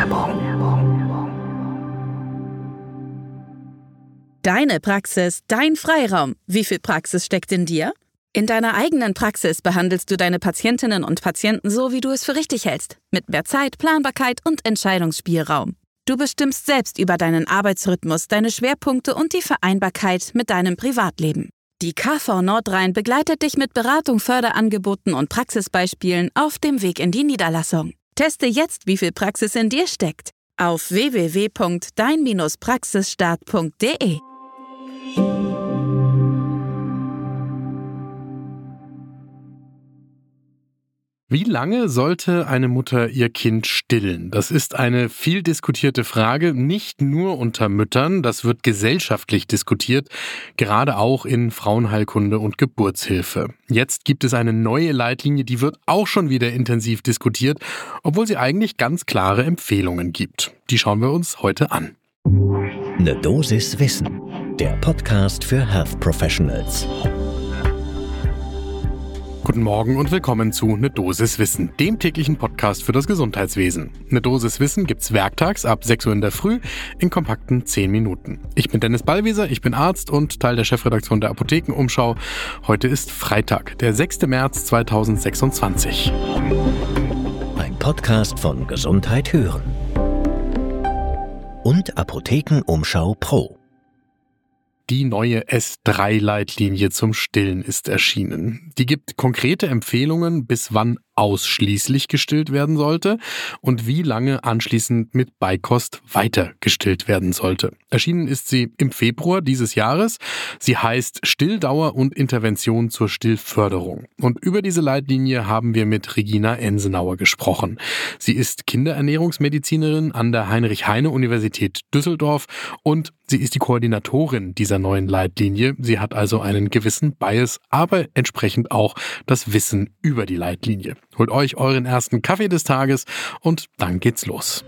Deine Praxis, dein Freiraum. Wie viel Praxis steckt in dir? In deiner eigenen Praxis behandelst du deine Patientinnen und Patienten so, wie du es für richtig hältst. Mit mehr Zeit, Planbarkeit und Entscheidungsspielraum. Du bestimmst selbst über deinen Arbeitsrhythmus, deine Schwerpunkte und die Vereinbarkeit mit deinem Privatleben. Die KV Nordrhein begleitet dich mit Beratung, Förderangeboten und Praxisbeispielen auf dem Weg in die Niederlassung. Teste jetzt, wie viel Praxis in dir steckt. Auf www.dein-praxisstart.de. Wie lange sollte eine Mutter ihr Kind stillen? Das ist eine viel diskutierte Frage, nicht nur unter Müttern, das wird gesellschaftlich diskutiert, gerade auch in Frauenheilkunde und Geburtshilfe. Jetzt gibt es eine neue Leitlinie, die wird auch schon wieder intensiv diskutiert, obwohl sie eigentlich ganz klare Empfehlungen gibt. Die schauen wir uns heute an. Eine Dosis Wissen, der Podcast für Health Professionals. Guten Morgen und willkommen zu Ne Dosis Wissen, dem täglichen Podcast für das Gesundheitswesen. Ne Dosis Wissen gibt's werktags ab 6 Uhr in der Früh in kompakten 10 Minuten. Ich bin Dennis Ballwieser, ich bin Arzt und Teil der Chefredaktion der Apothekenumschau. Heute ist Freitag, der 6. März 2026. Ein Podcast von Gesundheit hören und Apothekenumschau Pro. Die neue S3-Leitlinie zum Stillen ist erschienen. Die gibt konkrete Empfehlungen, bis wann ausschließlich gestillt werden sollte und wie lange anschließend mit Beikost weiter gestillt werden sollte. Erschienen ist sie im Februar dieses Jahres. Sie heißt Stilldauer und Intervention zur Stillförderung. Und über diese Leitlinie haben wir mit Regina Ensenauer gesprochen. Sie ist Kinderernährungsmedizinerin an der Heinrich-Heine-Universität Düsseldorf und sie ist die Koordinatorin dieser neuen Leitlinie. Sie hat also einen gewissen Bias, aber entsprechend auch das Wissen über die Leitlinie. Holt euch euren ersten Kaffee des Tages und dann geht's los.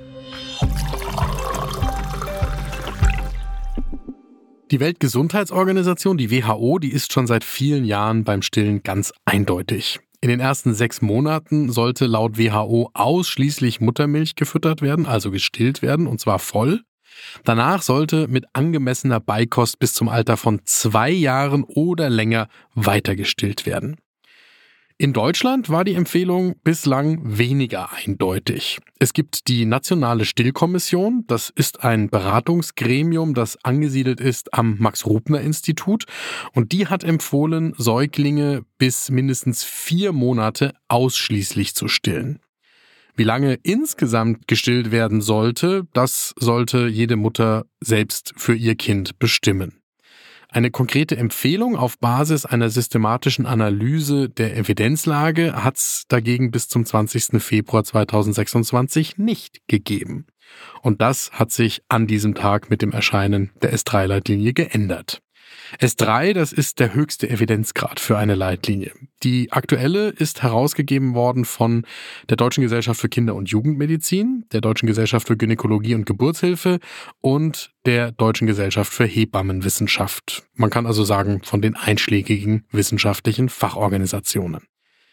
Die Weltgesundheitsorganisation, die WHO, die ist schon seit vielen Jahren beim Stillen ganz eindeutig. In den ersten 6 Monaten sollte laut WHO ausschließlich Muttermilch gefüttert werden, also gestillt werden, und zwar voll. Danach sollte mit angemessener Beikost bis zum Alter von 2 Jahren oder länger weiter gestillt werden. In Deutschland war die Empfehlung bislang weniger eindeutig. Es gibt die Nationale Stillkommission, das ist ein Beratungsgremium, das angesiedelt ist am Max-Rubner-Institut und die hat empfohlen, Säuglinge bis mindestens 4 Monate ausschließlich zu stillen. Wie lange insgesamt gestillt werden sollte, das sollte jede Mutter selbst für ihr Kind bestimmen. Eine konkrete Empfehlung auf Basis einer systematischen Analyse der Evidenzlage hat es dagegen bis zum 20. Februar 2026 nicht gegeben. Und das hat sich an diesem Tag mit dem Erscheinen der S3-Leitlinie geändert. S3, das ist der höchste Evidenzgrad für eine Leitlinie. Die aktuelle ist herausgegeben worden von der Deutschen Gesellschaft für Kinder- und Jugendmedizin, der Deutschen Gesellschaft für Gynäkologie und Geburtshilfe und der Deutschen Gesellschaft für Hebammenwissenschaft. Man kann also sagen, von den einschlägigen wissenschaftlichen Fachorganisationen.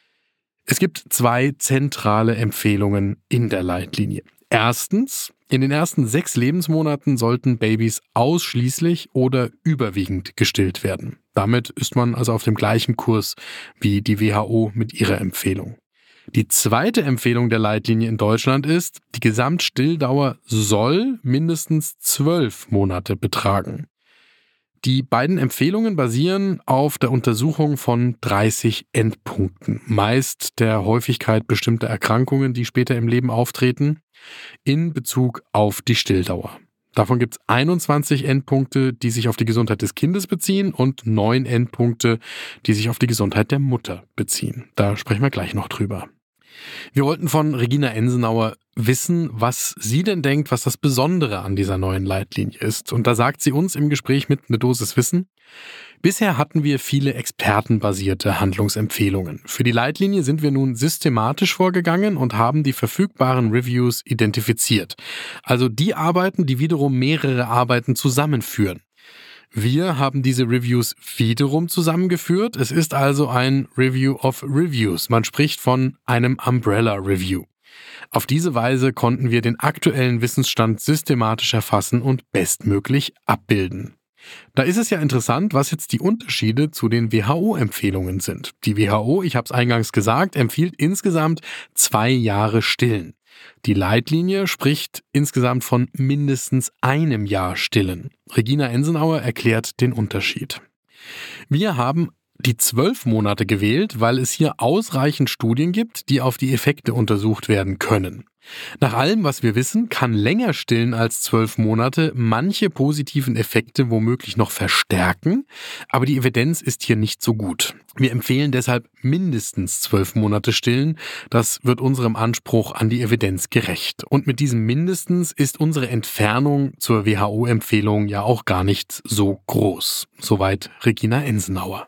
Es gibt 2 zentrale Empfehlungen in der Leitlinie. Erstens, in den ersten 6 Lebensmonaten sollten Babys ausschließlich oder überwiegend gestillt werden. Damit ist man also auf dem gleichen Kurs wie die WHO mit ihrer Empfehlung. Die zweite Empfehlung der Leitlinie in Deutschland ist, die Gesamtstilldauer soll mindestens 12 Monate betragen. Die beiden Empfehlungen basieren auf der Untersuchung von 30 Endpunkten, meist der Häufigkeit bestimmter Erkrankungen, die später im Leben auftreten, in Bezug auf die Stilldauer. Davon gibt es 21 Endpunkte, die sich auf die Gesundheit des Kindes beziehen und 9 Endpunkte, die sich auf die Gesundheit der Mutter beziehen. Da sprechen wir gleich noch drüber. Wir wollten von Regina Ensenauer wissen, was sie denn denkt, was das Besondere an dieser neuen Leitlinie ist. Und da sagt sie uns im Gespräch mit Ne Dosis Wissen: Bisher hatten wir viele expertenbasierte Handlungsempfehlungen. Für die Leitlinie sind wir nun systematisch vorgegangen und haben die verfügbaren Reviews identifiziert. Also die Arbeiten, die wiederum mehrere Arbeiten zusammenführen. Wir haben diese Reviews wiederum zusammengeführt. Es ist also ein Review of Reviews. Man spricht von einem Umbrella Review. Auf diese Weise konnten wir den aktuellen Wissensstand systematisch erfassen und bestmöglich abbilden. Da ist es ja interessant, was jetzt die Unterschiede zu den WHO-Empfehlungen sind. Die WHO, ich habe es eingangs gesagt, empfiehlt insgesamt 2 Jahre Stillen. Die Leitlinie spricht insgesamt von mindestens 1 Jahr Stillen. Regina Ensenauer erklärt den Unterschied. Wir haben die 12 Monate gewählt, weil es hier ausreichend Studien gibt, die auf die Effekte untersucht werden können. Nach allem, was wir wissen, kann länger stillen als 12 Monate manche positiven Effekte womöglich noch verstärken, aber die Evidenz ist hier nicht so gut. Wir empfehlen deshalb mindestens 12 Monate stillen. Das wird unserem Anspruch an die Evidenz gerecht. Und mit diesem mindestens ist unsere Entfernung zur WHO-Empfehlung ja auch gar nicht so groß. Soweit Regina Ensenauer.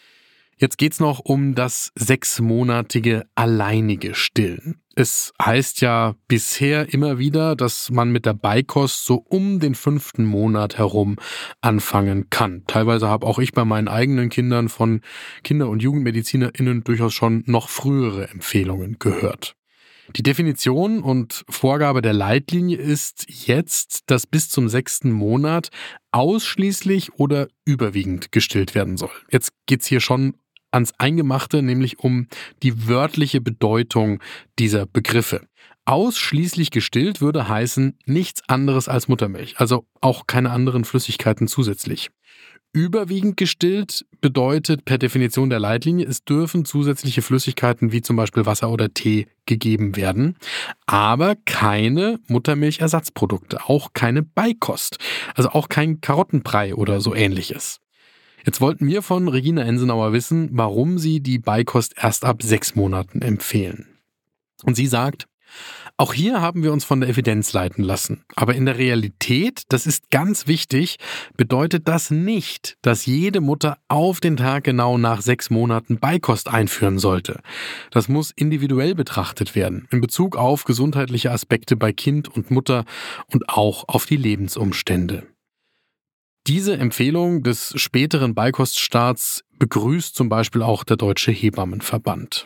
Jetzt geht's noch um das 6-monatige alleinige Stillen. Es heißt ja bisher immer wieder, dass man mit der Beikost so um den 5. Monat herum anfangen kann. Teilweise habe auch ich bei meinen eigenen Kindern von Kinder- und JugendmedizinerInnen durchaus schon noch frühere Empfehlungen gehört. Die Definition und Vorgabe der Leitlinie ist jetzt, dass bis zum 6. Monat ausschließlich oder überwiegend gestillt werden soll. Jetzt geht's hier schon ans Eingemachte, nämlich um die wörtliche Bedeutung dieser Begriffe. Ausschließlich gestillt würde heißen nichts anderes als Muttermilch, also auch keine anderen Flüssigkeiten zusätzlich. Überwiegend gestillt bedeutet per Definition der Leitlinie, es dürfen zusätzliche Flüssigkeiten wie zum Beispiel Wasser oder Tee gegeben werden, aber keine Muttermilchersatzprodukte, auch keine Beikost, also auch kein Karottenbrei oder so ähnliches. Jetzt wollten wir von Regina Ensenauer wissen, warum sie die Beikost erst ab 6 Monaten empfehlen. Und sie sagt, auch hier haben wir uns von der Evidenz leiten lassen. Aber in der Realität, das ist ganz wichtig, bedeutet das nicht, dass jede Mutter auf den Tag genau nach 6 Monaten Beikost einführen sollte. Das muss individuell betrachtet werden, in Bezug auf gesundheitliche Aspekte bei Kind und Mutter und auch auf die Lebensumstände. Diese Empfehlung des späteren Beikoststarts begrüßt zum Beispiel auch der Deutsche Hebammenverband.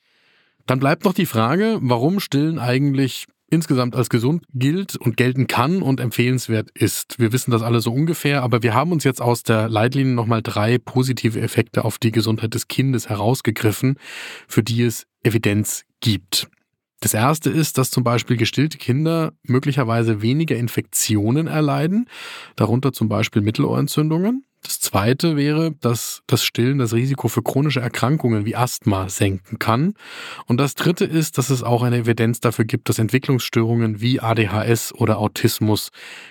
Dann bleibt noch die Frage, warum Stillen eigentlich insgesamt als gesund gilt und gelten kann und empfehlenswert ist. Wir wissen das alle so ungefähr, aber wir haben uns jetzt aus der Leitlinie nochmal 3 positive Effekte auf die Gesundheit des Kindes herausgegriffen, für die es Evidenz gibt. Das erste ist, dass zum Beispiel gestillte Kinder möglicherweise weniger Infektionen erleiden, darunter zum Beispiel Mittelohrentzündungen. Das zweite wäre, dass das Stillen das Risiko für chronische Erkrankungen wie Asthma senken kann. Und das dritte ist, dass es auch eine Evidenz dafür gibt, dass Entwicklungsstörungen wie ADHS oder Autismus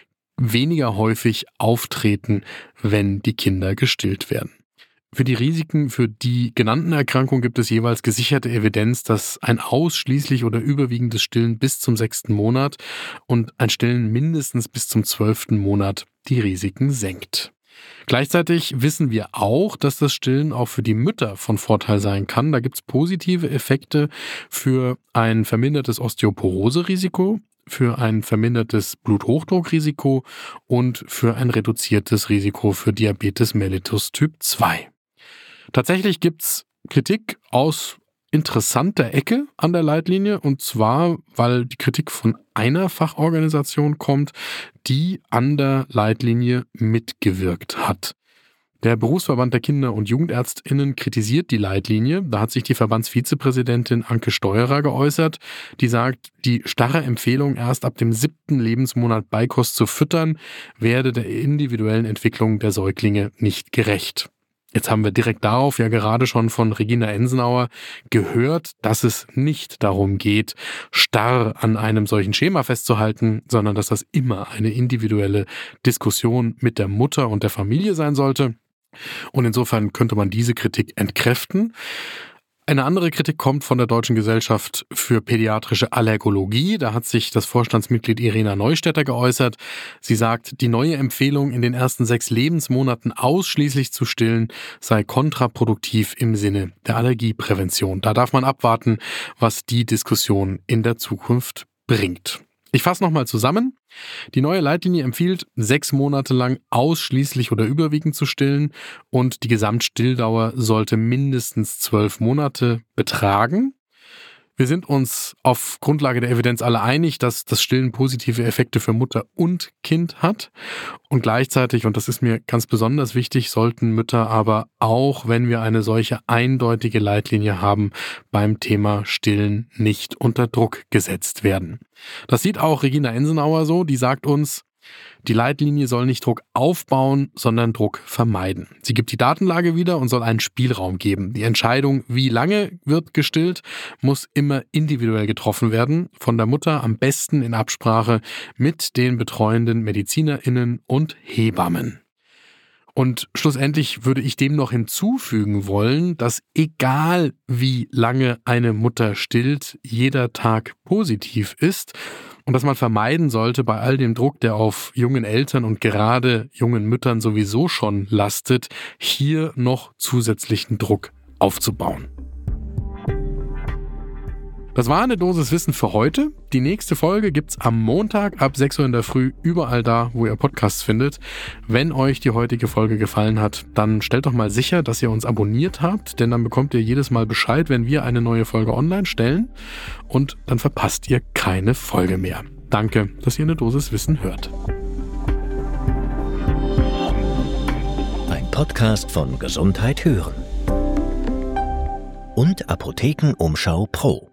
weniger häufig auftreten, wenn die Kinder gestillt werden. Für die Risiken für die genannten Erkrankungen gibt es jeweils gesicherte Evidenz, dass ein ausschließlich oder überwiegendes Stillen bis zum 6. Monat und ein Stillen mindestens bis zum 12. Monat die Risiken senkt. Gleichzeitig wissen wir auch, dass das Stillen auch für die Mütter von Vorteil sein kann. Da gibt es positive Effekte für ein vermindertes Osteoporose-Risiko, für ein vermindertes Bluthochdruckrisiko und für ein reduziertes Risiko für Diabetes mellitus Typ 2. Tatsächlich gibt's Kritik aus interessanter Ecke an der Leitlinie, und zwar, weil die Kritik von einer Fachorganisation kommt, die an der Leitlinie mitgewirkt hat. Der Berufsverband der Kinder- und JugendärztInnen kritisiert die Leitlinie. Da hat sich die Verbandsvizepräsidentin Anke Steuerer geäußert, die sagt, die starre Empfehlung, erst ab dem 7. Lebensmonat Beikost zu füttern, werde der individuellen Entwicklung der Säuglinge nicht gerecht. Jetzt haben wir direkt darauf ja gerade schon von Regina Ensenauer gehört, dass es nicht darum geht, starr an einem solchen Schema festzuhalten, sondern dass das immer eine individuelle Diskussion mit der Mutter und der Familie sein sollte. Und insofern könnte man diese Kritik entkräften. Eine andere Kritik kommt von der Deutschen Gesellschaft für Pädiatrische Allergologie. Da hat sich das Vorstandsmitglied Irena Neustädter geäußert. Sie sagt, die neue Empfehlung, in den ersten 6 Lebensmonaten ausschließlich zu stillen, sei kontraproduktiv im Sinne der Allergieprävention. Da darf man abwarten, was die Diskussion in der Zukunft bringt. Ich fasse nochmal zusammen. Die neue Leitlinie empfiehlt, 6 Monate lang ausschließlich oder überwiegend zu stillen und die Gesamtstilldauer sollte mindestens 12 Monate betragen. Wir sind uns auf Grundlage der Evidenz alle einig, dass das Stillen positive Effekte für Mutter und Kind hat. Und gleichzeitig, und das ist mir ganz besonders wichtig, sollten Mütter aber auch, wenn wir eine solche eindeutige Leitlinie haben, beim Thema Stillen nicht unter Druck gesetzt werden. Das sieht auch Regina Ensenauer so, die sagt uns, die Leitlinie soll nicht Druck aufbauen, sondern Druck vermeiden. Sie gibt die Datenlage wieder und soll einen Spielraum geben. Die Entscheidung, wie lange wird gestillt, muss immer individuell getroffen werden, von der Mutter am besten in Absprache mit den betreuenden MedizinerInnen und Hebammen. Und schlussendlich würde ich dem noch hinzufügen wollen, dass egal wie lange eine Mutter stillt, jeder Tag positiv ist und dass man vermeiden sollte, bei all dem Druck, der auf jungen Eltern und gerade jungen Müttern sowieso schon lastet, hier noch zusätzlichen Druck aufzubauen. Das war eine Dosis Wissen für heute. Die nächste Folge gibt's am Montag ab 6 Uhr in der Früh überall da, wo ihr Podcasts findet. Wenn euch die heutige Folge gefallen hat, dann stellt doch mal sicher, dass ihr uns abonniert habt, denn dann bekommt ihr jedes Mal Bescheid, wenn wir eine neue Folge online stellen und dann verpasst ihr keine Folge mehr. Danke, dass ihr eine Dosis Wissen hört. Ein Podcast von Gesundheit hören und Apothekenumschau Pro.